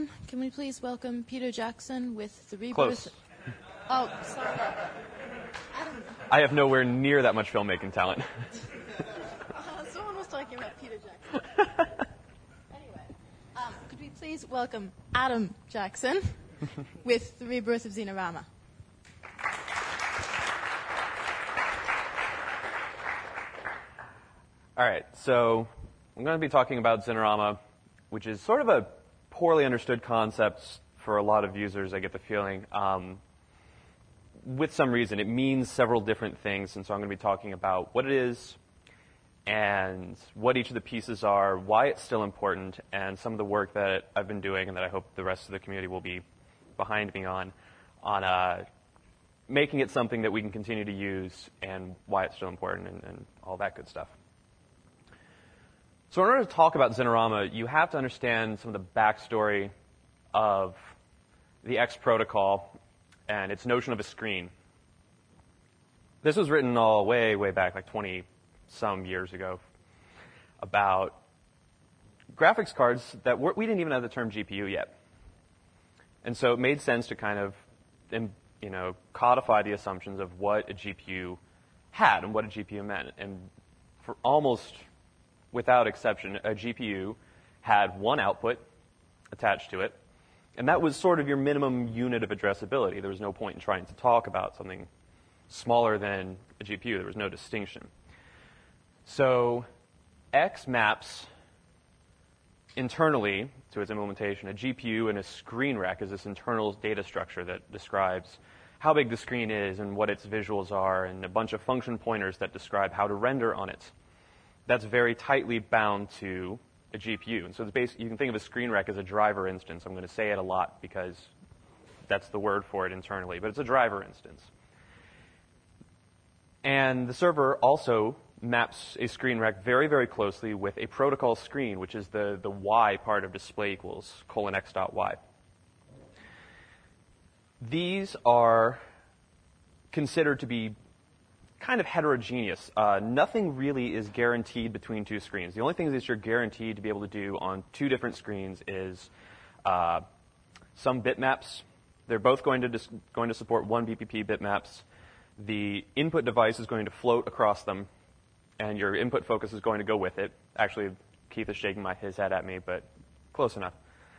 everyone. Can we please welcome Peter Jackson with the Rebirth? Close. Oh, sorry. Adam. I have nowhere near that much filmmaking talent. Someone was talking about Peter Jackson. Anyway, could we please welcome Adam Jackson with the Rebirth of Xenorama? All right, so I'm going to be talking about Xenorama, which is sort of a poorly understood concept for a lot of users, I get the feeling. With some reason, it means several different things, and so I'm going to be talking about what it is and what each of the pieces are, why it's still important, and some of the work that I've been doing and that I hope the rest of the community will be behind me on making it something that we can continue to use and why it's still important and all that good stuff. So in order to talk about Xenorama, you have to understand some of the backstory of the X protocol and its notion of a screen. This was written all way back, like 20-some years ago, about graphics cards that we didn't even have the term GPU yet. And so it made sense to kind of, codify the assumptions of what a GPU had and what a GPU meant. And for almost without exception, a GPU had one output attached to it, and that was sort of your minimum unit of addressability. There was no point in trying to talk about something smaller than a GPU. There was no distinction. So X maps internally to its implementation. A GPU and a screen rec is this internal data structure that describes how big the screen is and what its visuals are, and a bunch of function pointers that describe how to render on it. That's very tightly bound to a GPU. And so it's you can think of a screen rec as a driver instance. I'm going to say it a lot because that's the word for it internally, but it's a driver instance. And the server also maps a screen rec very, very closely with a protocol screen, which is the Y part of display equals :x.y. These are considered to be kind of heterogeneous. Nothing really is guaranteed between two screens. The only thing that you're guaranteed to be able to do on two different screens is some bitmaps. They're both going to support one BPP bitmaps. The input device is going to float across them, and your input focus is going to go with it. Actually, Keith is shaking his head at me, but close enough.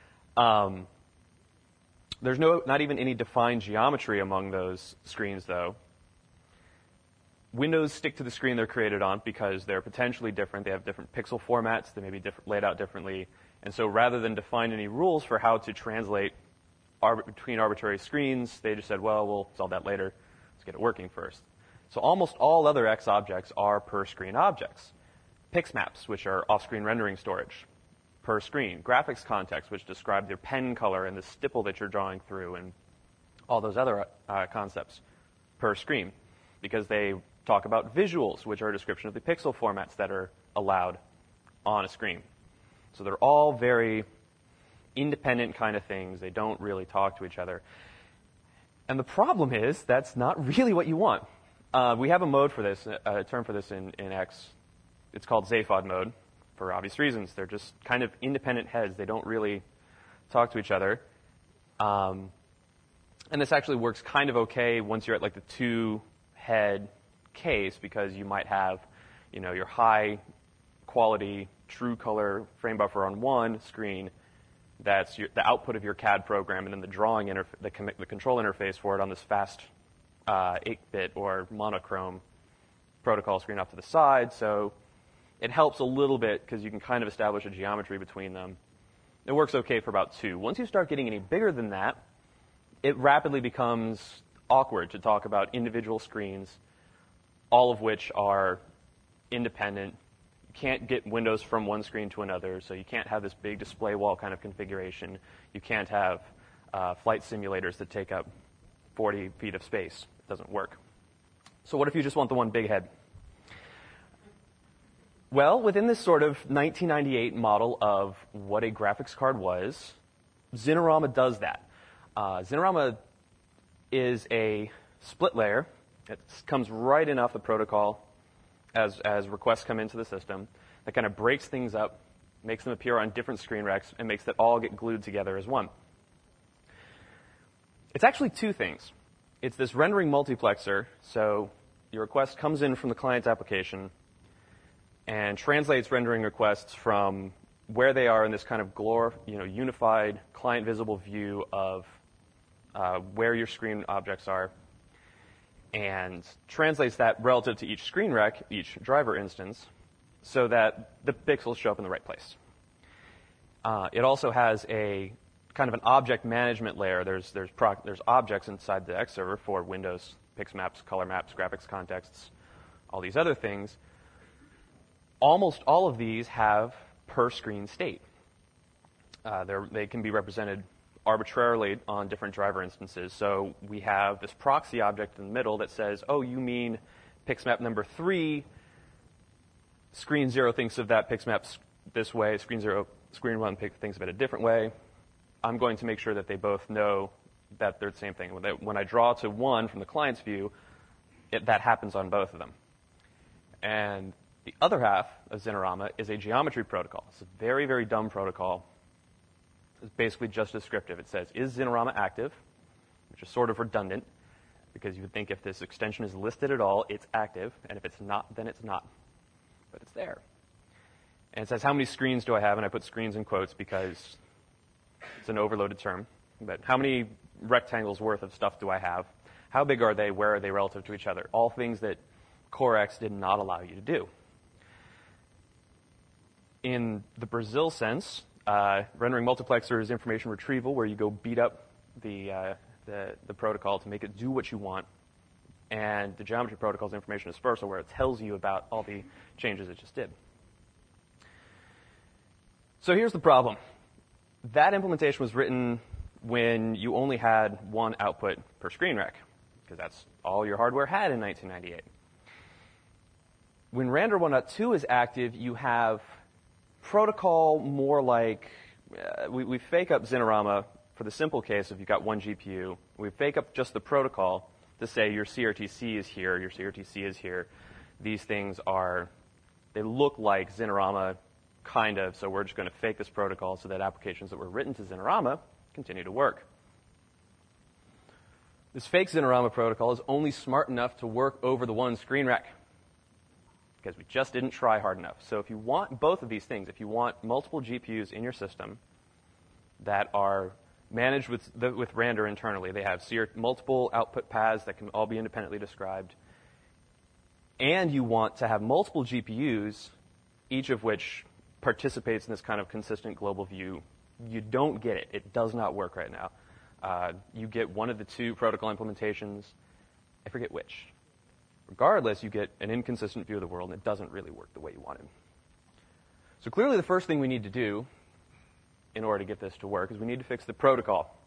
There's not even any defined geometry among those screens, though. Windows stick to the screen they're created on because they're potentially different. They have different pixel formats. They may be laid out differently. And so rather than define any rules for how to translate between arbitrary screens, they just said, well, we'll solve that later. Let's get it working first. So almost all other X objects are per-screen objects. Pixmaps, which are off-screen rendering storage, per screen. Graphics context, which describe your pen color and the stipple that you're drawing through, and all those other concepts, per screen, because they talk about visuals, which are a description of the pixel formats that are allowed on a screen. So they're all very independent kind of things. They don't really talk to each other. And the problem is that's not really what you want. We have a mode for this, a term for this in X. It's called Zaphod mode for obvious reasons. They're just kind of independent heads. They don't really talk to each other. And this actually works kind of okay once you're at like the two-head case, because you might have, your high quality true color frame buffer on one screen. That's the output of your CAD program, and then the drawing the control interface for it on this fast 8-bit or monochrome protocol screen off to the side. So it helps a little bit because you can kind of establish a geometry between them. It works okay for about two. Once you start getting any bigger than that, it rapidly becomes awkward to talk about individual screens, all of which are independent. You can't get windows from one screen to another, so you can't have this big display wall kind of configuration. You can't have flight simulators that take up 40 feet of space. It doesn't work. So what if you just want the one big head? Well, within this sort of 1998 model of what a graphics card was, Xenorama does that. Xenorama is a split layer. It comes right in off the protocol as requests come into the system. That kind of breaks things up makes them appear on different screen recs, and makes that all get glued together as one. It's actually two things. It's this rendering multiplexer, so your request comes in from the client's application and translates rendering requests from where they are in this kind of unified client-visible view of where your screen objects are, and translates that relative to each screen rec, each driver instance, so that the pixels show up in the right place. It also has a kind of an object management layer. There's objects inside the X server for Windows, pix maps, color maps, graphics contexts, all these other things. Almost all of these have per screen state. They can be represented arbitrarily on different driver instances. So we have this proxy object in the middle that says, oh, you mean pixmap number 3. Screen 0 thinks of that pixmap this way. Screen 1 thinks of it a different way. I'm going to make sure that they both know that they're the same thing. When I draw to 1 from the client's view, that happens on both of them. And the other half of Xinerama is a geometry protocol. It's a very, very dumb protocol. It's basically just descriptive. It says, is Xinerama active? Which is sort of redundant, because you would think if this extension is listed at all, it's active, and if it's not, then it's not. But it's there. And it says, how many screens do I have? And I put screens in quotes because it's an overloaded term. But how many rectangles worth of stuff do I have? How big are they? Where are they relative to each other? All things that CoreX did not allow you to do. In the Brazil sense, rendering multiplexer is information retrieval, where you go beat up the protocol to make it do what you want. And the geometry protocol is information dispersal, where it tells you about all the changes it just did. So here's the problem. That implementation was written when you only had one output per screen rec, because that's all your hardware had in 1998. When Randor 1.2 is active, you have protocol more like, we fake up Xinerama for the simple case if you've got one GPU. We fake up just the protocol to say your CRTC is here, your CRTC is here. These things they look like Xinerama, kind of, so we're just going to fake this protocol so that applications that were written to Xinerama continue to work. This fake Xinerama protocol is only smart enough to work over the one screen rec, because we just didn't try hard enough. So if you want both of these things, if you want multiple GPUs in your system that are managed with Randor internally, they have multiple output paths that can all be independently described, and you want to have multiple GPUs, each of which participates in this kind of consistent global view, you don't get it. It does not work right now. You get one of the two protocol implementations. I forget which. Regardless, you get an inconsistent view of the world, and it doesn't really work the way you wanted. So clearly the first thing we need to do in order to get this to work is we need to fix the protocol.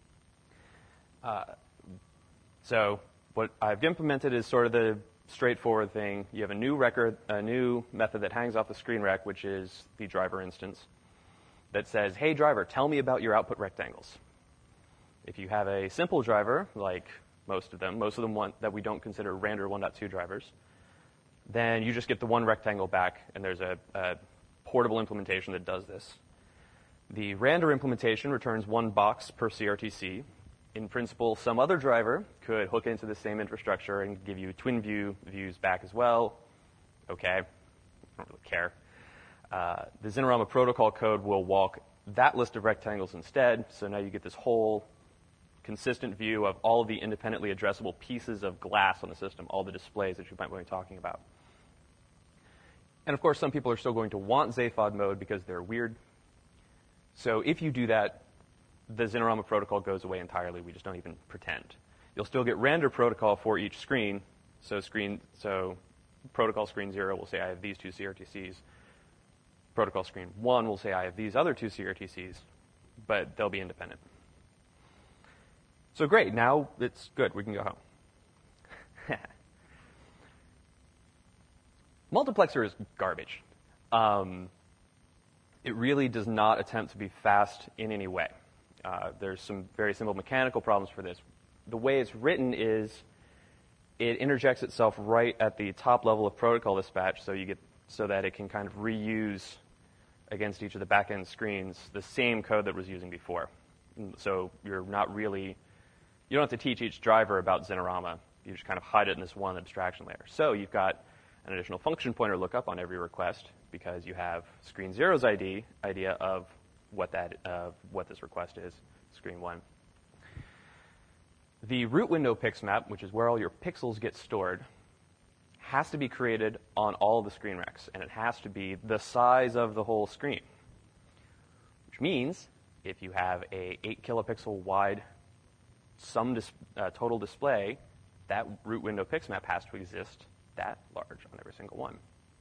So what I've implemented is sort of the straightforward thing. You have a new method that hangs off the screen rec, which is the driver instance, that says, hey, driver, tell me about your output rectangles. If you have a simple driver, like most of them that we don't consider Randor 1.2 drivers, then you just get the one rectangle back, and there's a portable implementation that does this. The Randor implementation returns one box per CRTC. In principle, some other driver could hook into the same infrastructure and give you twin views back as well. Okay, I don't really care. The Xinerama protocol code will walk that list of rectangles instead, so now you get this whole consistent view of all of the independently addressable pieces of glass on the system, all the displays that you might be talking about. And of course, some people are still going to want Zaphod mode because they're weird. So if you do that, the Xinerama protocol goes away entirely. We just don't even pretend. You'll still get Randor protocol for each screen. So protocol screen 0 will say I have these two CRTCs. Protocol screen 1 will say I have these other two CRTCs, but they'll be independent. So great, now it's good. We can go home. Multiplexer is garbage. It really does not attempt to be fast in any way. There's some very simple mechanical problems for this. The way it's written is it interjects itself right at the top level of protocol dispatch, so that it can kind of reuse against each of the back-end screens the same code that was using before. So you don't have to teach each driver about Xinerama. You just kind of hide it in this one abstraction layer. So you've got an additional function pointer lookup on every request because you have screen 0's idea of what this request is, screen 1. The root window pixmap, which is where all your pixels get stored, has to be created on all the screen recs, and it has to be the size of the whole screen. Which means if you have a 8 kilopixel wide total display, that root window pixmap has to exist that large on every single one.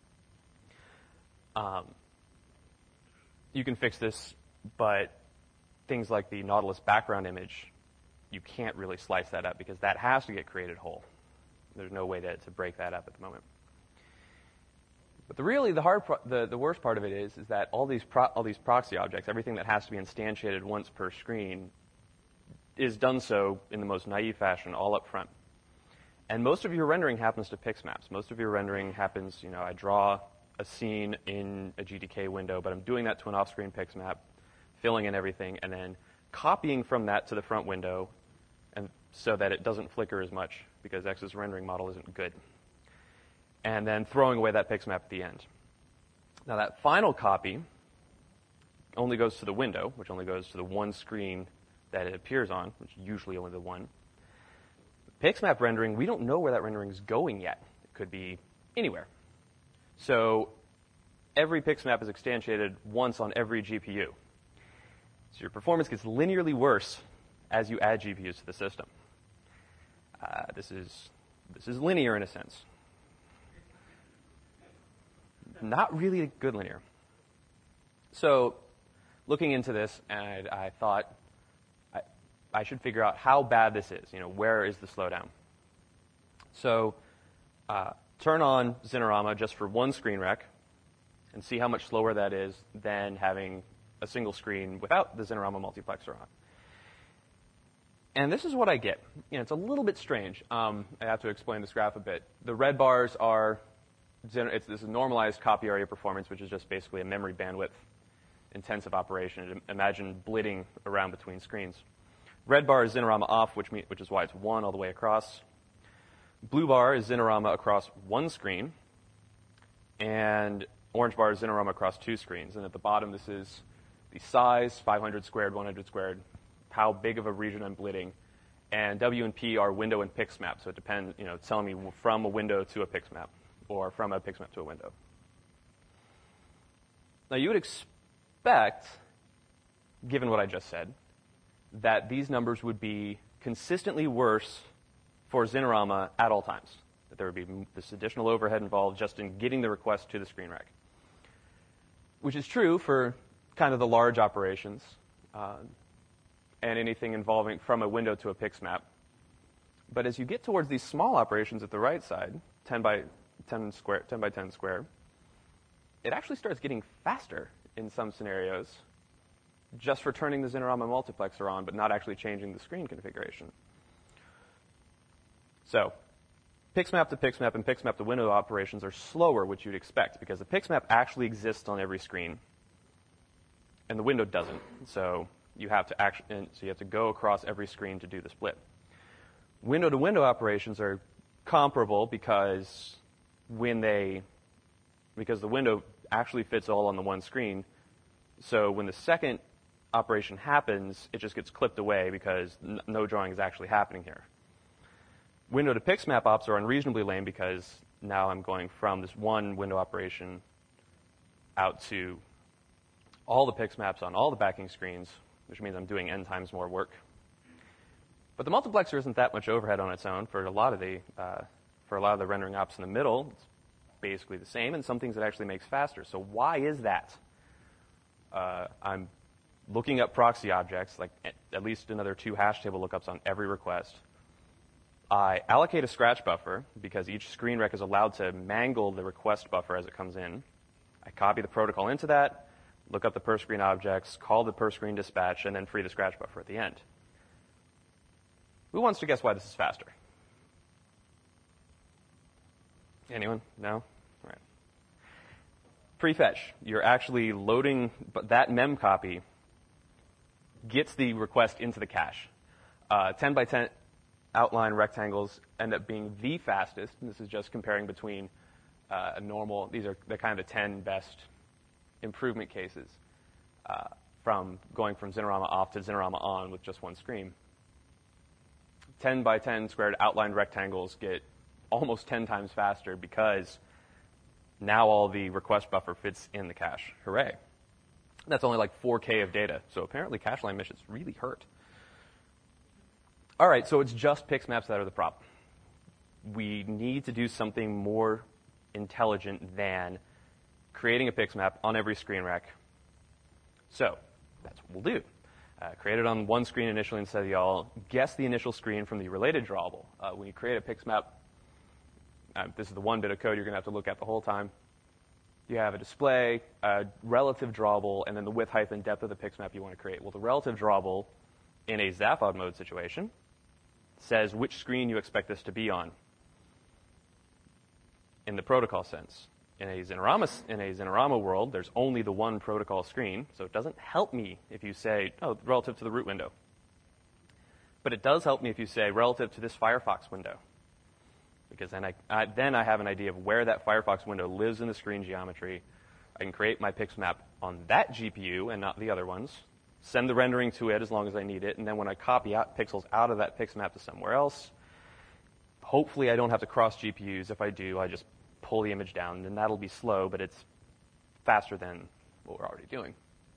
You can fix this, but things like the Nautilus background image, you can't really slice that up because that has to get created whole. There's no way to break that up at the moment. But the worst part of it is that all these proxy objects, everything that has to be instantiated once per screen, is done so in the most naive fashion, all up front. And most of your rendering happens to pixmaps. Most of your rendering happens, I draw a scene in a GTK window, but I'm doing that to an off-screen pixmap, filling in everything, and then copying from that to the front window, and so that it doesn't flicker as much because X's rendering model isn't good. And then throwing away that pixmap at the end. Now that final copy only goes to the window, which only goes to the one screen that it appears on, which is usually only the one. Pixmap rendering, we don't know where that rendering is going yet. It could be anywhere. So every pixmap is instantiated once on every GPU. So your performance gets linearly worse as you add GPUs to the system. This is linear in a sense. Not really good linear. So looking into this, and I thought I should figure out how bad this is. Where is the slowdown? So turn on Xinerama just for one screen rec and see how much slower that is than having a single screen without the Xinerama multiplexer on. And this is what I get. It's a little bit strange. I have to explain this graph a bit. The red bars are this is normalized copy area performance, which is just basically a memory bandwidth intensive operation. Imagine blitting around between screens. Red bar is Xinerama off, which is why it's 1 all the way across. Blue bar is Xinerama across one screen. And orange bar is Xinerama across 2 screens. And at the bottom, this is the size, 500 squared, 100 squared, how big of a region I'm blitting. And W and P are window and pixmap. So it depends, it's telling me from a window to a pixmap or from a pixmap to a window. Now, you would expect, given what I just said, that these numbers would be consistently worse for Xinerama at all times, that there would be this additional overhead involved just in getting the request to the screen rec, which is true for kind of the large operations and anything involving from a window to a pixmap. But as you get towards these small operations at the right side, 10 by 10 square, it actually starts getting faster in some scenarios just for turning the Xinerama multiplexer on, but not actually changing the screen configuration. So pixmap to pixmap and pixmap to window operations are slower, which you'd expect, because the pixmap actually exists on every screen, and the window doesn't. So you have to go across every screen to do the split. Window to window operations are comparable because the window actually fits all on the one screen. So when the second operation happens, it just gets clipped away because no drawing is actually happening here. Window to pixmap ops are unreasonably lame because now I'm going from this one window operation out to all the pixmaps on all the backing screens, which means I'm doing n times more work. But the multiplexer isn't that much overhead on its own for a lot of the rendering ops in the middle. It's basically the same, and some things it actually makes faster. So why is that? I'm looking up proxy objects, like at least another 2 hash table lookups on every request. I allocate a scratch buffer because each screen rec is allowed to mangle the request buffer as it comes in. I copy the protocol into that, look up the per screen objects, call the per screen dispatch, and then free the scratch buffer at the end. Who wants to guess why this is faster? Anyone? No? All right. prefetch. You're actually loading, but that mem copy gets the request into the cache. 10 by 10 outline rectangles end up being the fastest. And this is just comparing between a normal, these are the kind of the 10 best improvement cases from going from Xinerama off to Xinerama on with just one screen. 10 by 10 squared outlined rectangles get almost 10 times faster because now all the request buffer fits in the cache. Hooray. That's only like 4K of data. So apparently cache line missions really hurt. All right, so it's just pixmaps that are the problem. We need to do something more intelligent than creating a pixmap on every screen rec. So that's what we'll do. Create it on one screen initially instead of the all. Guess the initial screen from the related drawable. When you create a pixmap, this is the one bit of code you're going to have to look at the whole time. You have a display, a relative drawable, and then the width, height, and depth of the pixmap you want to create. Well, the relative drawable in a Zaphod mode situation says which screen you expect this to be on in the protocol sense. In a Xinerama world, there's only the one protocol screen, so it doesn't help me if you say, oh, relative to the root window. But it does help me if you say relative to this Firefox window, because then I have an idea of where that Firefox window lives in the screen geometry. I can create my pixmap on that GPU and not the other ones, send the rendering to it as long as I need it, and then when I copy out pixels out of that pixmap to somewhere else, hopefully I don't have to cross GPUs. If I do, I just pull the image down, and that'll be slow, but it's faster than what we're already doing.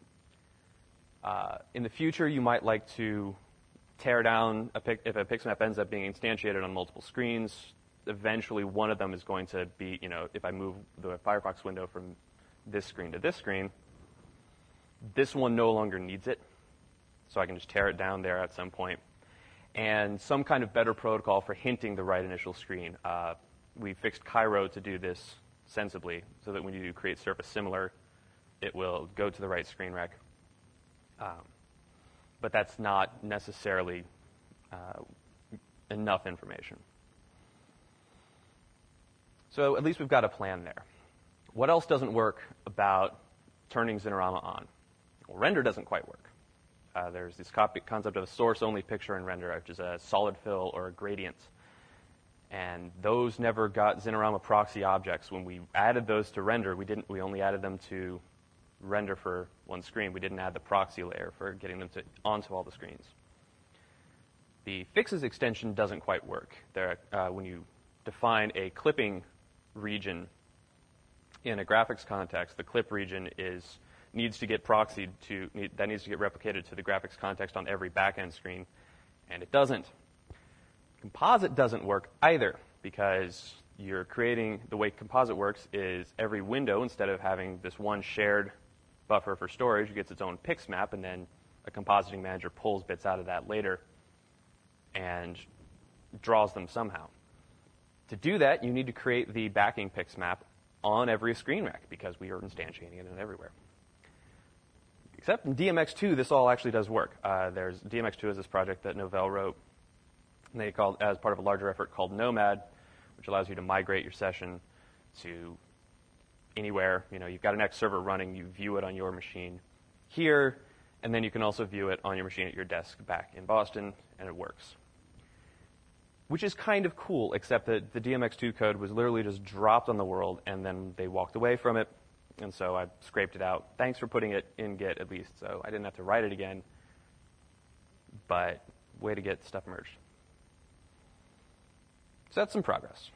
In the future, you might like to tear down if a pixmap ends up being instantiated on multiple screens. Eventually, one of them is going to be, if I move the Firefox window from this screen to this screen, this one no longer needs it, so I can just tear it down there at some point. And some kind of better protocol for hinting the right initial screen. We fixed Cairo to do this sensibly, so that when you do create surface similar, it will go to the right screen rec. But that's not necessarily enough information. So at least we've got a plan there. What else doesn't work about turning Xinerama on? Well, render doesn't quite work. There's this concept of a source-only picture in render, which is a solid fill or a gradient. And those never got Xinerama proxy objects. When we added those to render, we only added them to render for one screen. We didn't add the proxy layer for getting them onto all the screens. The fixes extension doesn't quite work. When you define a clipping region in a graphics context, the clip region needs to get proxied that needs to get replicated to the graphics context on every backend screen, and it doesn't. Composite doesn't work either, because the way composite works is every window, instead of having this one shared buffer for storage, gets its own pixmap, and then a compositing manager pulls bits out of that later and draws them somehow. To do that, you need to create the backing pixmap on every screen rec, because we are instantiating it everywhere. Except in DMX2, this all actually does work. DMX2 is this project that Novell wrote, and they called as part of a larger effort called Nomad, which allows you to migrate your session to anywhere. You've got an X server running, you view it on your machine here, and then you can also view it on your machine at your desk back in Boston, and it works. Which is kind of cool, except that the DMX2 code was literally just dropped on the world, and then they walked away from it, and so I scraped it out. Thanks for putting it in Git, at least, so I didn't have to write it again, but way to get stuff merged. So that's some progress.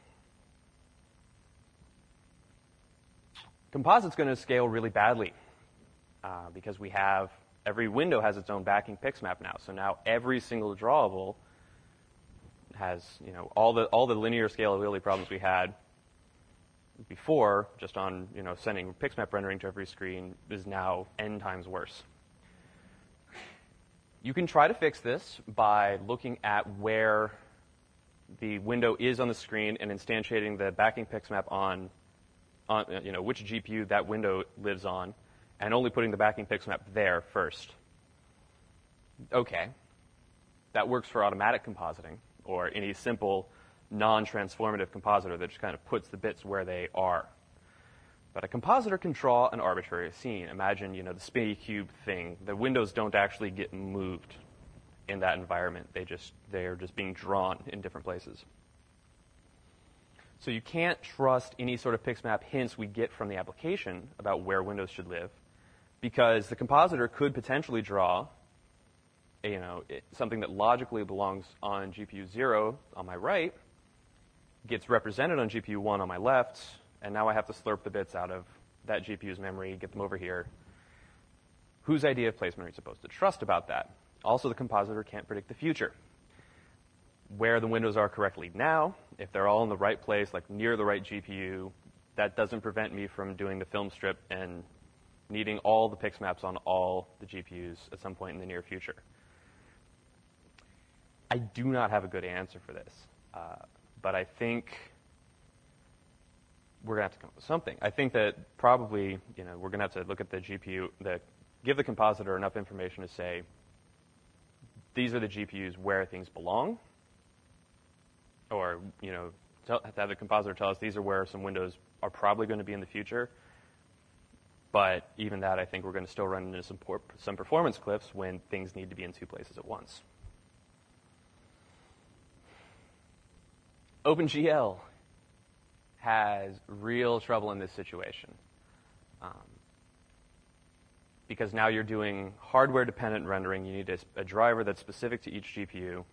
Composite's going to scale really badly because every window has its own backing pixmap now. So now every single drawable has, all the linear scalability problems we had before, just on, sending pixmap rendering to every screen, is now n times worse. You can try to fix this by looking at where the window is on the screen and instantiating the backing pixmap on which GPU that window lives on, and only putting the backing pixmap there first. Okay. That works for automatic compositing, or any simple non-transformative compositor that just kind of puts the bits where they are. But a compositor can draw an arbitrary scene. Imagine, the spinny cube thing. The windows don't actually get moved in that environment. They're just being drawn in different places. So you can't trust any sort of PixMap hints we get from the application about where windows should live, because the compositor could potentially draw something that logically belongs on GPU 0 on my right, gets represented on GPU 1 on my left, and now I have to slurp the bits out of that GPU's memory, get them over here. Whose idea of placement are you supposed to trust about that? Also, the compositor can't predict the future. Where the windows are correctly now, if they're all in the right place, like near the right GPU, that doesn't prevent me from doing the film strip and needing all the PixMaps on all the GPUs at some point in the near future. I do not have a good answer for this, but I think we're going to have to come up with something. I think that probably, we're going to have to look at the GPU, give the compositor enough information to say, these are the GPUs where things belong, or, have the compositor tell us these are where some windows are probably going to be in the future. But even that, I think we're going to still run into some performance cliffs when things need to be in two places at once. OpenGL has real trouble in this situation. Because now you're doing hardware-dependent rendering. You need a driver that's specific to each GPU.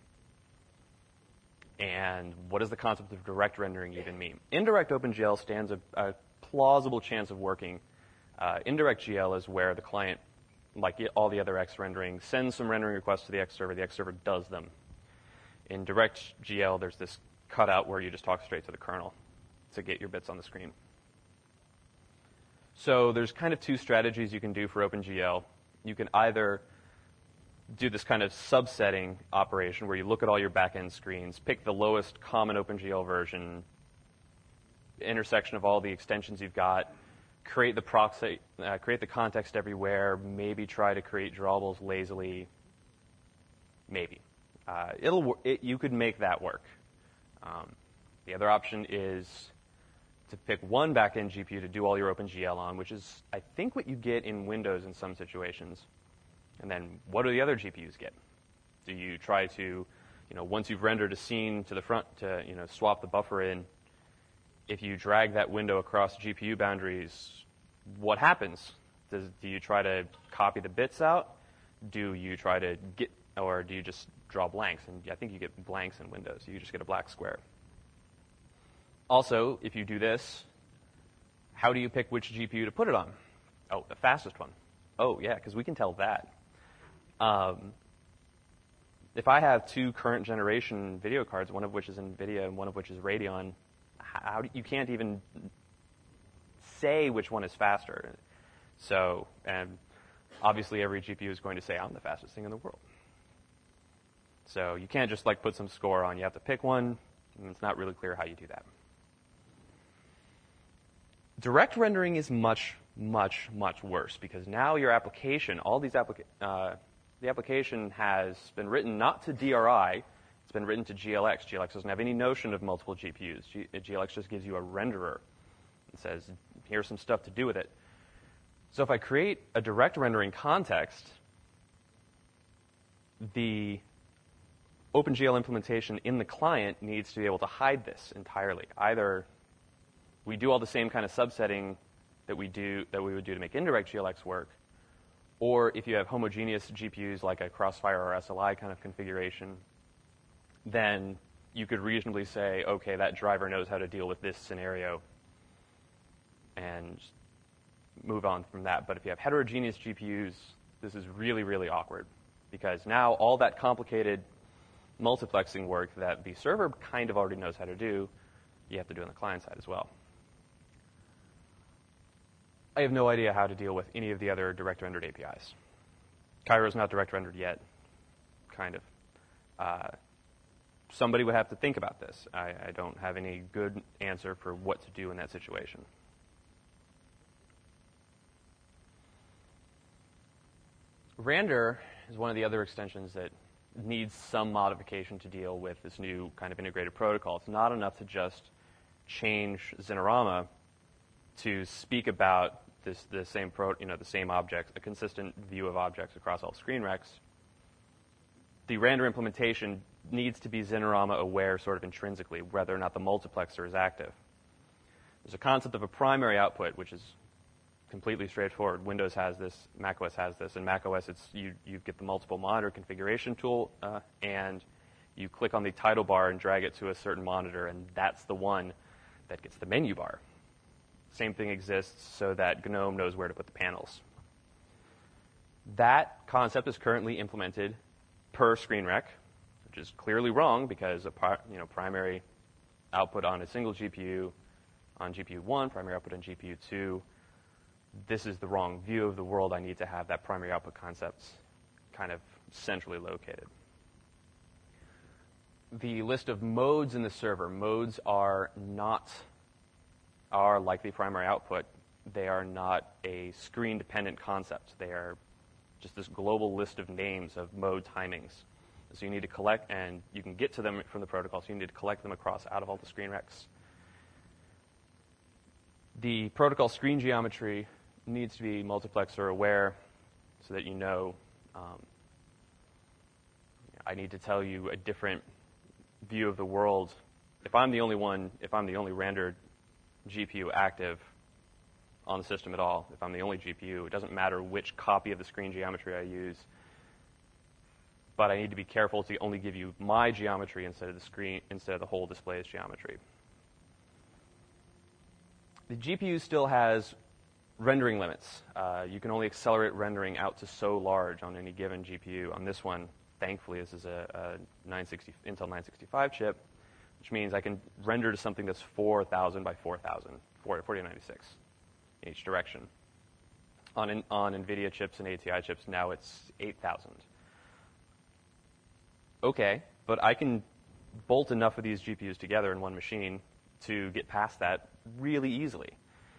And what does the concept of direct rendering even mean? Indirect OpenGL stands a plausible chance of working. Indirect GL is where the client, like all the other X rendering, sends some rendering requests to the X server does them. In direct GL, there's this cutout where you just talk straight to the kernel to get your bits on the screen. So there's kind of two strategies you can do for OpenGL. You can either do this kind of subsetting operation where you look at all your back-end screens, pick the lowest common OpenGL version, intersection of all the extensions you've got, create the proxy, create the context everywhere, maybe try to create drawables lazily. Maybe. You could make that work. The other option is to pick one back-end GPU to do all your OpenGL on, which is, I think, what you get in Windows in some situations. And then what do the other GPUs get? Do you try to, once you've rendered a scene to the front to, swap the buffer in, if you drag that window across GPU boundaries, what happens? Do you try to copy the bits out? Do you try to or do you just draw blanks? And I think you get blanks in Windows. You just get a black square. Also, if you do this, how do you pick which GPU to put it on? Oh, the fastest one. Oh, yeah, because we can tell that. If I have two current generation video cards, one of which is NVIDIA and one of which is Radeon, you can't even say which one is faster. So, and obviously every GPU is going to say, I'm the fastest thing in the world. So you can't just put some score on. You have to pick one, and it's not really clear how you do that. Direct rendering is much, much, much worse because now your application, the application has been written not to DRI, it's been written to GLX. GLX doesn't have any notion of multiple GPUs. GLX just gives you a renderer and says, here's some stuff to do with it. So if I create a direct rendering context, the OpenGL implementation in the client needs to be able to hide this entirely. Either we do all the same kind of subsetting that we would do to make indirect GLX work, or if you have homogeneous GPUs like a Crossfire or SLI kind of configuration, then you could reasonably say, okay, that driver knows how to deal with this scenario and move on from that. But if you have heterogeneous GPUs, this is really, really awkward because now all that complicated multiplexing work that the server kind of already knows how to do, you have to do on the client side as well. I have no idea how to deal with any of the other direct rendered APIs. Cairo is not direct rendered yet, kind of. Somebody would have to think about this. I don't have any good answer for what to do in that situation. Render is one of the other extensions that needs some modification to deal with this new kind of integrated protocol. It's not enough to just change Xinerama to speak about the same objects, a consistent view of objects across all screen recs, the render implementation needs to be Xinerama aware sort of intrinsically, whether or not the multiplexer is active. There's a concept of a primary output, which is completely straightforward. Windows has this, macOS has this. In macOS, you get the multiple monitor configuration tool, and you click on the title bar and drag it to a certain monitor, and that's the one that gets the menu bar. Same thing exists so that GNOME knows where to put the panels. That concept is currently implemented per screen rec, which is clearly wrong because primary output on a single GPU on GPU 1, primary output on GPU 2. This is the wrong view of the world. I need to have that primary output concept kind of centrally located. The list of modes in the server. Modes are like the primary output. They are not a screen-dependent concept. They are just this global list of names of mode timings. So you need to collect, and you can get to them from the protocol, so you need to collect them out of all the screen recs. The protocol screen geometry needs to be multiplexer aware so that you know I need to tell you a different view of the world. If I'm the only rendered GPU active on the system at all, if I'm the only GPU, it doesn't matter which copy of the screen geometry I use, but I need to be careful to only give you my geometry instead of the whole display's geometry. The GPU still has rendering limits. You can only accelerate rendering out to so large on any given GPU. On this one, thankfully, this is a Intel 965 chip, which means I can render to something that's 4,000 by 4,000, 4096 in each direction. On NVIDIA chips and ATI chips, now it's 8,000. Okay, but I can bolt enough of these GPUs together in one machine to get past that really easily.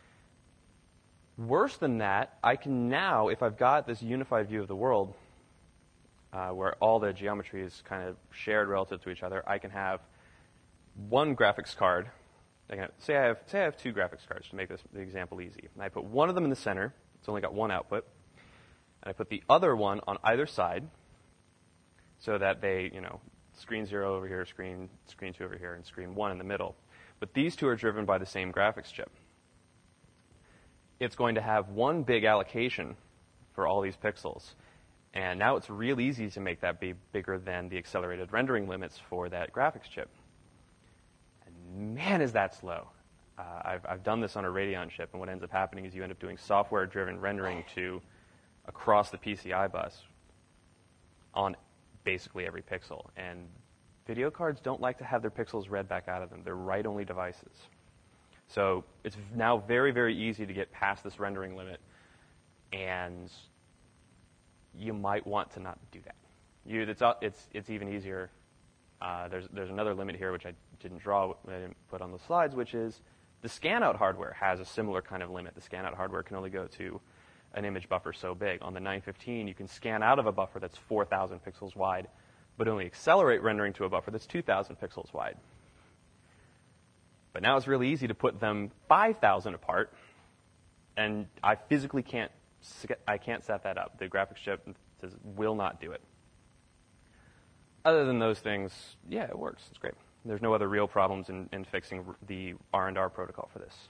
Worse than that, I can now, if I've got this unified view of the world, where all the geometry is kind of shared relative to each other, I can have one graphics card. Say I have two graphics cards to make the example easy. And I put one of them in the center. It's only got one output. And I put the other one on either side so that they, screen 0 over here, screen 2 over here, and screen 1 in the middle. But these two are driven by the same graphics chip. It's going to have one big allocation for all these pixels. And now it's real easy to make that be bigger than the accelerated rendering limits for that graphics chip. And man, is that slow. I've done this on a Radeon chip, and what ends up happening is you end up doing software-driven rendering across the PCI bus on basically every pixel. And video cards don't like to have their pixels read back out of them. They're write-only devices. So it's now very, very easy to get past this rendering limit, and you might want to not do that. It's even easier. There's another limit here which I didn't put on the slides, which is the scan-out hardware has a similar kind of limit. The scan-out hardware can only go to an image buffer so big. On the 915, you can scan out of a buffer that's 4,000 pixels wide, but only accelerate rendering to a buffer that's 2,000 pixels wide. But now it's really easy to put them 5,000 apart, and I physically can't set that up. The graphics chip will not do it. Other than those things, yeah, it works. It's great. There's no other real problems in fixing the R&R protocol for this.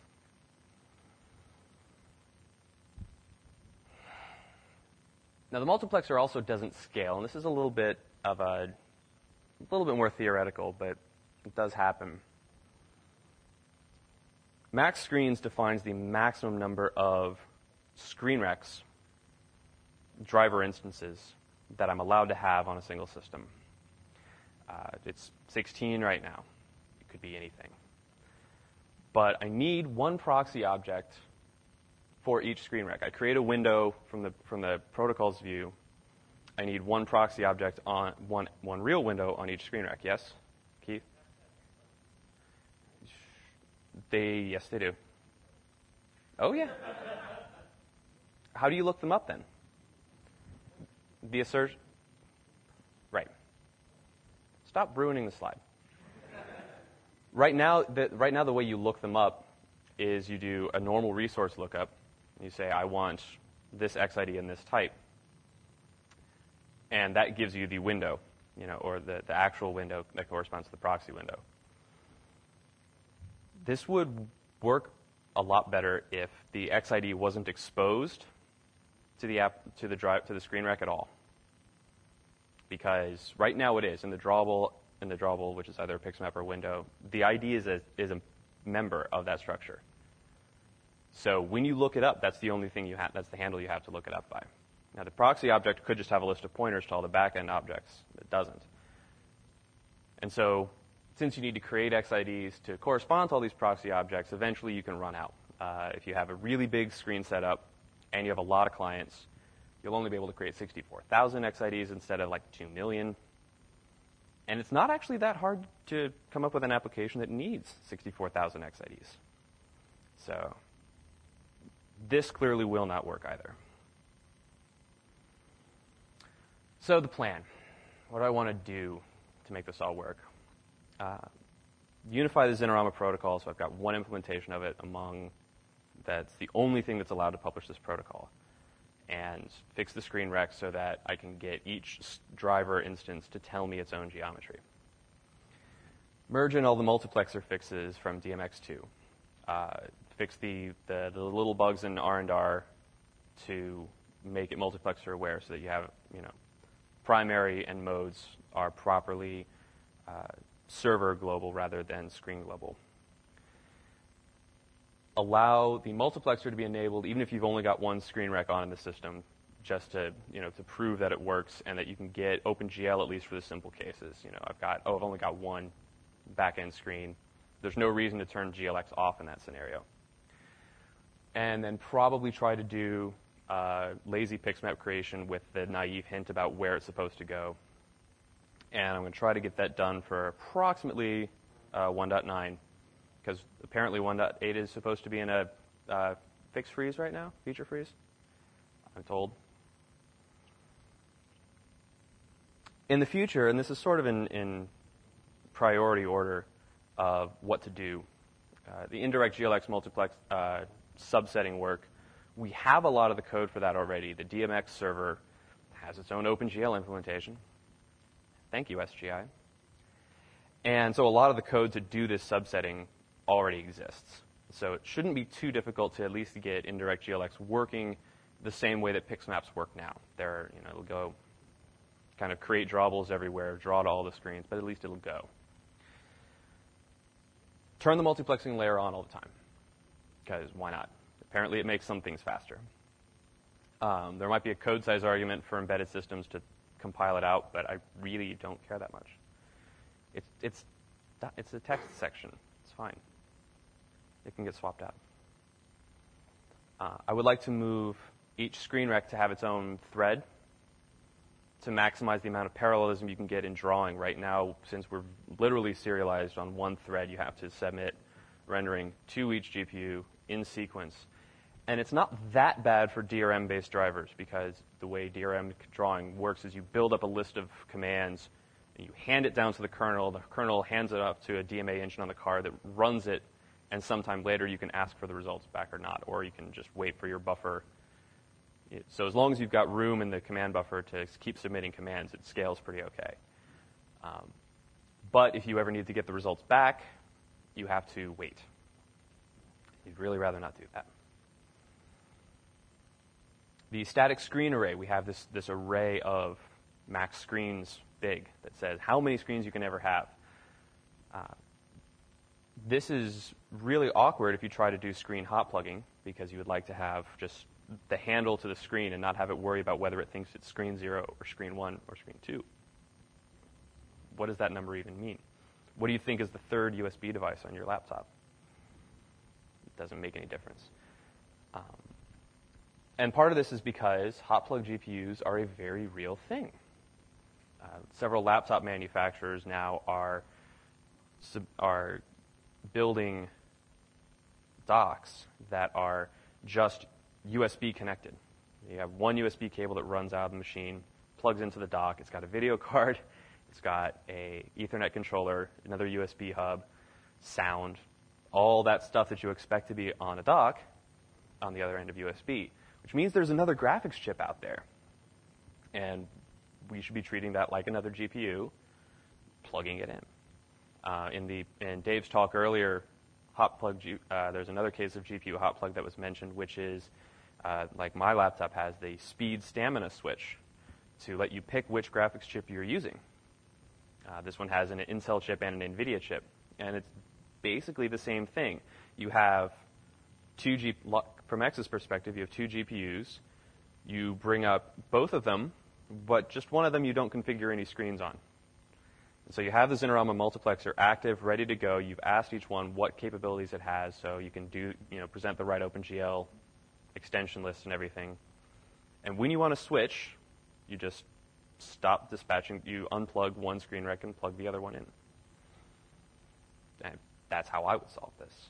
Now, the multiplexer also doesn't scale, and this is a little bit more theoretical, but it does happen. Max Screens defines the maximum number of screen recs, driver instances, that I'm allowed to have on a single system. It's 16 right now. It could be anything. But I need one proxy object for each screen rec. I create a window from the protocol's view. I need one proxy object on one real window on each screen rec. Yes, Keith? Yes, they do. Oh, yeah. How do you look them up then? The assertion. Right. Stop ruining the slide. Right now, the way you look them up is you do a normal resource lookup. And you say, I want this XID in this type. And that gives you the window, or the actual window that corresponds to the proxy window. This would work a lot better if the XID wasn't exposed to the screen rec at all. Because right now it is in the drawable, which is either a pixmap or window. The ID is a member of that structure. So when you look it up, that's the only thing you have. That's the handle you have to look it up by. Now the proxy object could just have a list of pointers to all the backend objects. It doesn't. And so since you need to create XIDs to correspond to all these proxy objects, eventually you can run out. If you have a really big screen setup and you have a lot of clients, you'll only be able to create 64,000 XIDs instead of like 2 million. And it's not actually that hard to come up with an application that needs 64,000 XIDs. So this clearly will not work either. So the plan. What do I want to do to make this all work? Unify the Xinerama protocol, so I've got one implementation of it that's the only thing that's allowed to publish this protocol. And fix the screen rec so that I can get each driver instance to tell me its own geometry. Merge in all the multiplexer fixes from DMX2. Fix the little bugs in R&R to make it multiplexer aware so that you have, primary and modes are properly server global rather than screen global. Allow the multiplexer to be enabled even if you've only got one screen rec on in the system, just to prove that it works and that you can get OpenGL at least for the simple cases. I've only got one back-end screen. There's no reason to turn GLX off in that scenario. And then probably try to do lazy pixmap creation with the naive hint about where it's supposed to go. And I'm going to try to get that done for approximately 1.9, because apparently 1.8 is supposed to be in a fixed freeze right now, feature freeze, I'm told. In the future, and this is sort of in priority order of what to do, the indirect GLX multiplex subsetting work, we have a lot of the code for that already. The DMX server has its own OpenGL implementation. Thank you, SGI. And so a lot of the code to do this subsetting already exists. So it shouldn't be too difficult to at least get indirect GLX working the same way that pixmaps work now. It'll go kind of create drawables everywhere, draw to all the screens, but at least it'll go. Turn the multiplexing layer on all the time, because why not? Apparently it makes some things faster. There might be a code size argument for embedded systems to compile it out, but I really don't care that much. It's a text section. It's fine. It can get swapped out. I would like to move each screen rec to have its own thread to maximize the amount of parallelism you can get in drawing. Right now, since we're literally serialized on one thread, you have to submit rendering to each GPU in sequence. And it's not that bad for DRM-based drivers, because the way DRM drawing works is you build up a list of commands, and you hand it down to the kernel hands it up to a DMA engine on the card that runs it, and sometime later you can ask for the results back or not, or you can just wait for your buffer. So as long as you've got room in the command buffer to keep submitting commands, it scales pretty okay. But if you ever need to get the results back, you have to wait. You'd really rather not do that. The static screen array, we have this array of max screens big that says how many screens you can ever have. This is really awkward if you try to do screen hot plugging, because you would like to have just the handle to the screen and not have it worry about whether it thinks it's screen 0 or screen 1 or screen 2. What does that number even mean? What do you think is the third USB device on your laptop? It doesn't make any difference. And part of this is because hot plug GPUs are a very real thing. Several laptop manufacturers now are building docks that are just USB connected. You have one USB cable that runs out of the machine, plugs into the dock. It's got a video card. It's got a Ethernet controller, another USB hub, sound, all that stuff that you expect to be on a dock on the other end of USB, which means there's another graphics chip out there. And we should be treating that like another GPU, plugging it in. In Dave's talk earlier, there's another case of GPU hot plug that was mentioned, which is like my laptop has the speed stamina switch to let you pick which graphics chip you're using. This one has an Intel chip and an NVIDIA chip, and it's basically the same thing. You have from X's perspective, you have two GPUs. You bring up both of them, but just one of them you don't configure any screens on. And so you have the Xinerama multiplexer active, ready to go. You've asked each one what capabilities it has, so you can present the right OpenGL extension list and everything. And when you want to switch, you just stop dispatching. You unplug one screen rec and plug the other one in. And that's how I would solve this.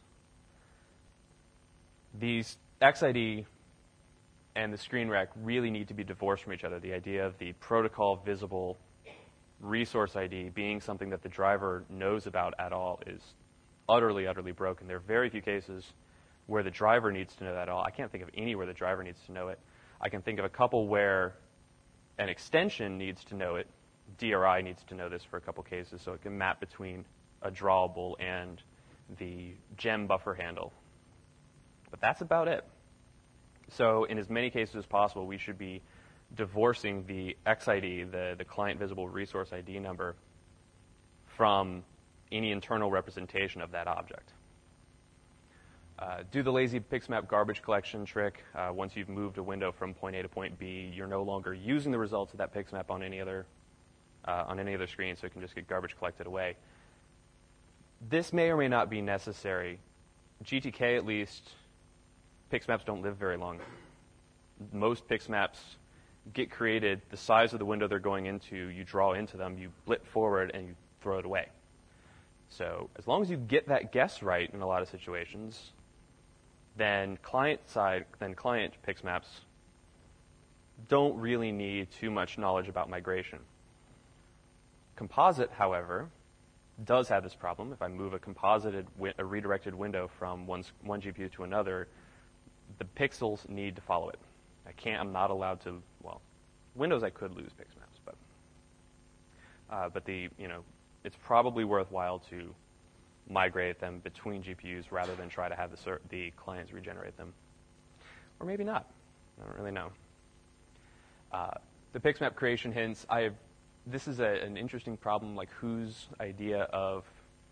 These XID and the screen rec really need to be divorced from each other. The idea of the protocol visible resource ID being something that the driver knows about at all is utterly, utterly broken. There are very few cases where the driver needs to know that at all. I can't think of any where the driver needs to know it. I can think of a couple where an extension needs to know it. DRI needs to know this for a couple cases, so it can map between a drawable and the gem buffer handle. But that's about it. So in as many cases as possible, we should be divorcing the XID, the client visible resource ID number, from any internal representation of that object. Do the lazy PixMap garbage collection trick. Once you've moved a window from point A to point B, you're no longer using the results of that PixMap on any other screen, so it can just get garbage collected away. This may or may not be necessary. GTK, at least, PixMaps don't live very long. Most PixMaps get created, the size of the window they're going into, you draw into them, you blip forward, and you throw it away. So as long as you get that guess right in a lot of situations, then client PixMaps don't really need too much knowledge about migration. Composite, however, does have this problem. If I move a redirected window from one GPU to another, the pixels need to follow it. I'm not allowed to, Windows I could lose PixMaps, but it's probably worthwhile to migrate them between GPUs rather than try to have the clients regenerate them. Or maybe not. I don't really know. The PixMap creation hints, this is an interesting problem, like whose idea of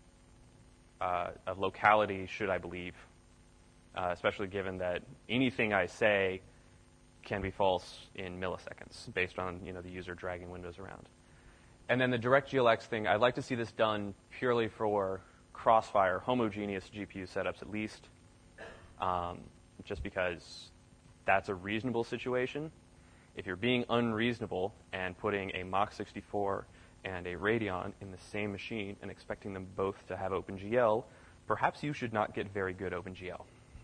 locality should I believe? Especially given that anything I say can be false in milliseconds based on the user dragging windows around. And then the DirectGLX thing, I'd like to see this done purely for Crossfire, homogeneous GPU setups at least, just because that's a reasonable situation. If you're being unreasonable and putting a Mach 64 and a Radeon in the same machine and expecting them both to have OpenGL, perhaps you should not get very good OpenGL.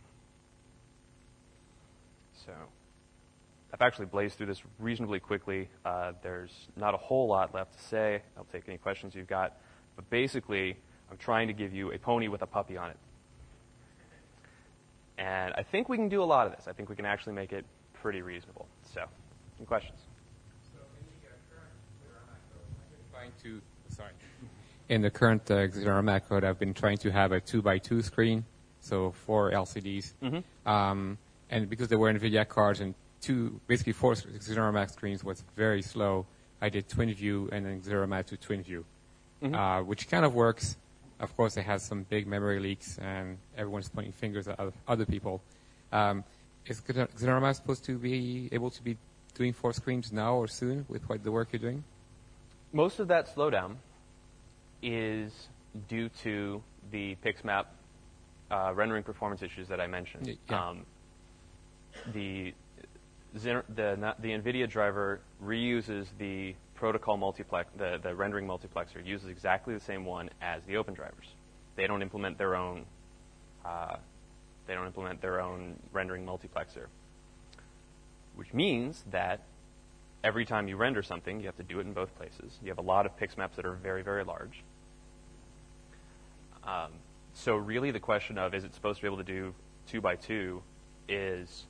So I've actually blazed through this reasonably quickly. There's not a whole lot left to say. I'll take any questions you've got. But basically, I'm trying to give you a pony with a puppy on it. And I think we can do a lot of this. I think we can actually make it pretty reasonable. So, any questions? So in the current Xinerama code, I've been trying to have a 2x2 screen, so 4 LCDs. Mm-hmm. And because there were NVIDIA cards and basically 4 Xinerama screens was very slow, I did twin view and then Xinerama to twin view, mm-hmm. Which kind of works. Of course, it has some big memory leaks, and everyone's pointing fingers at other people. Is Xinerama supposed to be able to be doing 4 screens now or soon with the work you're doing? Most of that slowdown is due to the PixMap rendering performance issues that I mentioned. Yeah. The NVIDIA driver reuses the protocol multiplex, the rendering multiplexer uses exactly the same one as the Open drivers. They don't implement their own. Rendering multiplexer, which means that every time you render something, you have to do it in both places. You have a lot of PixMaps that are very, very large. So really the question of is it supposed to be able to do 2 by 2 is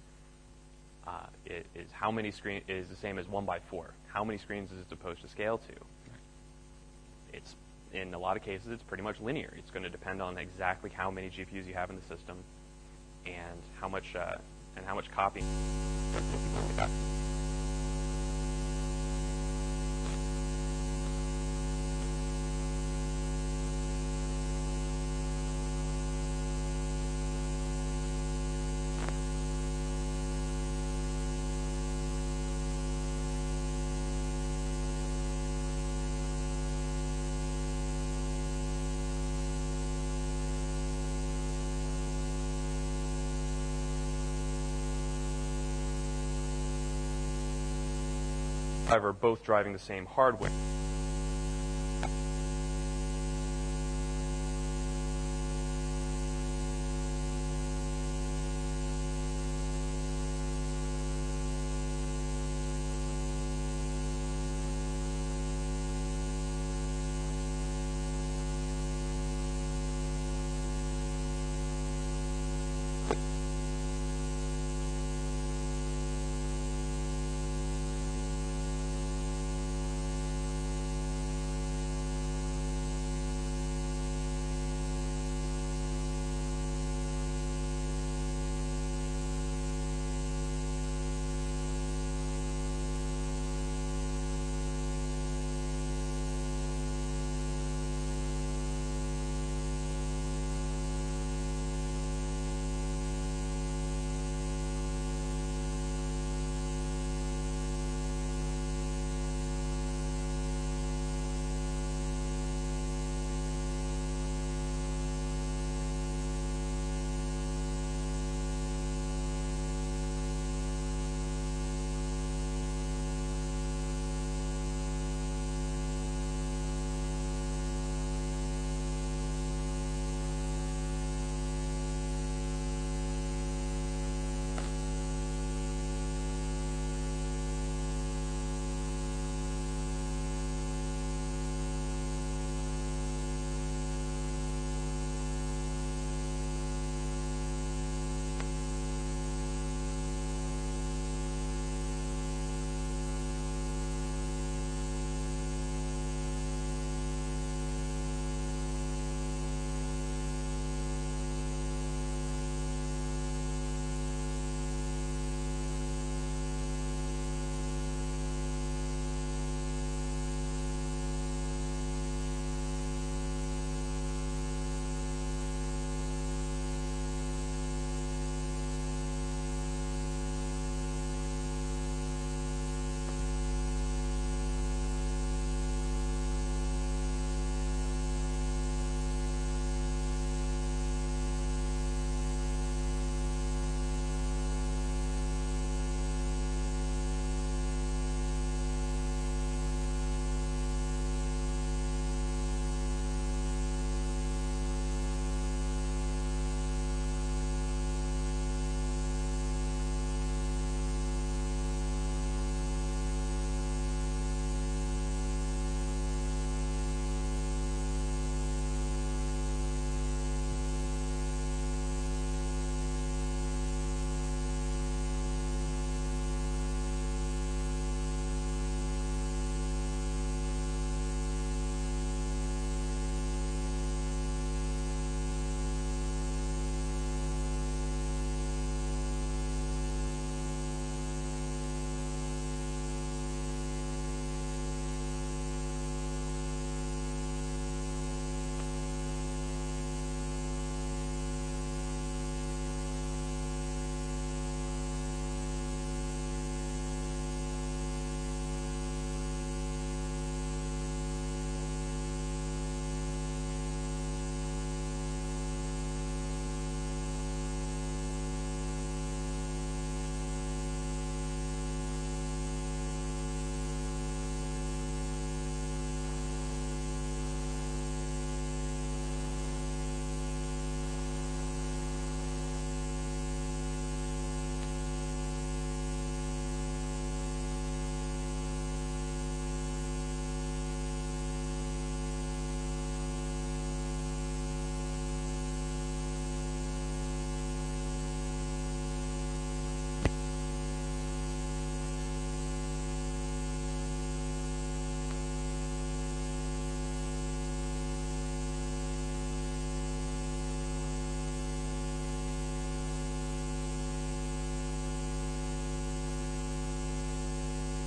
how many screens is the same as 1 by 4. How many screens is it supposed to scale to? It's in a lot of cases it's pretty much linear. It's going to depend on exactly how many GPUs you have in the system and how much copying. However, both driving the same hardware.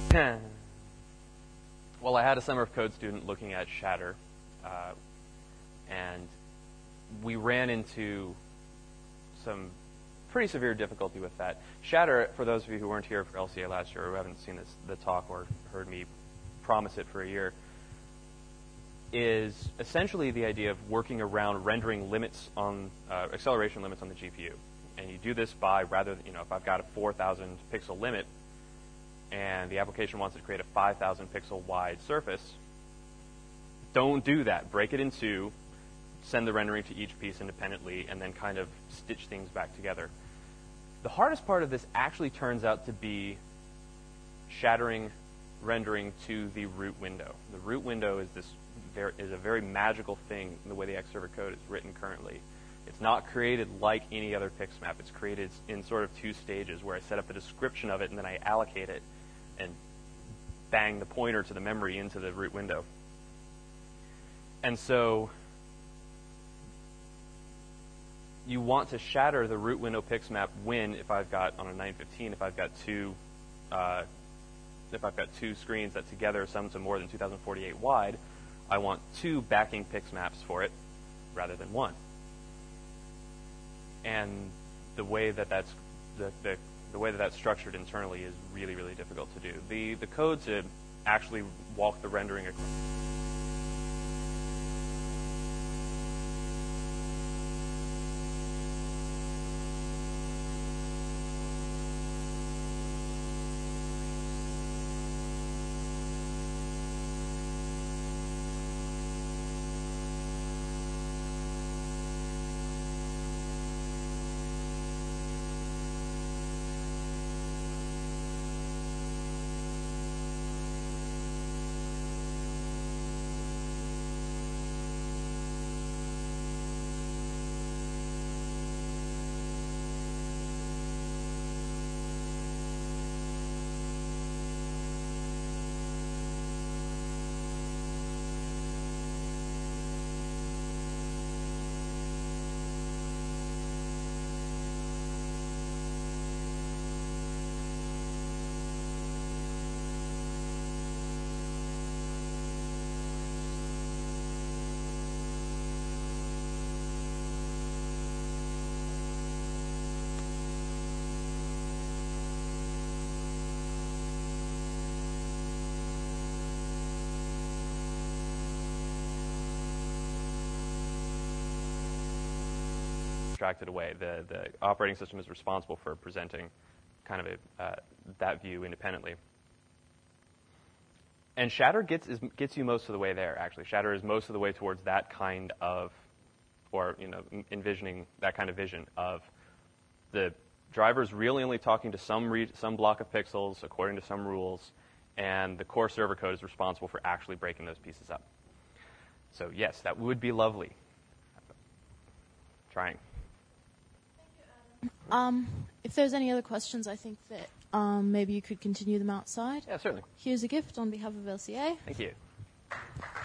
Well, I had a summer of code student looking at Shatter, and we ran into some pretty severe difficulty with that. Shatter, for those of you who weren't here for LCA last year or who haven't seen the talk or heard me promise it for a year, is essentially the idea of working around rendering limits on acceleration limits on the GPU. And you do this by if I've got a 4,000 pixel limit and the application wants to create a 5,000 pixel wide surface, don't do that. Break it in two, send the rendering to each piece independently, and then kind of stitch things back together. The hardest part of this actually turns out to be shattering rendering to the root window. The root window is a very magical thing in the way the Xserver code is written currently. It's not created like any other PixMap. It's created in sort of two stages where I set up the description of it and then I allocate it and bang the pointer to the memory into the root window. And so you want to shatter the root window PixMap when, if I've got on a 915, if I've got two screens that together sum to more than 2048 wide, I want two backing PixMaps for it rather than one. And the way that that's structured internally is really, really difficult to do. The code to actually walk the rendering across abstracted away. The operating system is responsible for presenting kind of that view independently. And Shatter gets you most of the way there, actually. Shatter is most of the way towards that kind of, or envisioning that kind of vision of the driver's really only talking to some block of pixels according to some rules, and the core server code is responsible for actually breaking those pieces up. So yes, that would be lovely. Trying. If there's any other questions, I think that maybe you could continue them outside. Yeah, certainly. Here's a gift on behalf of LCA. Thank you.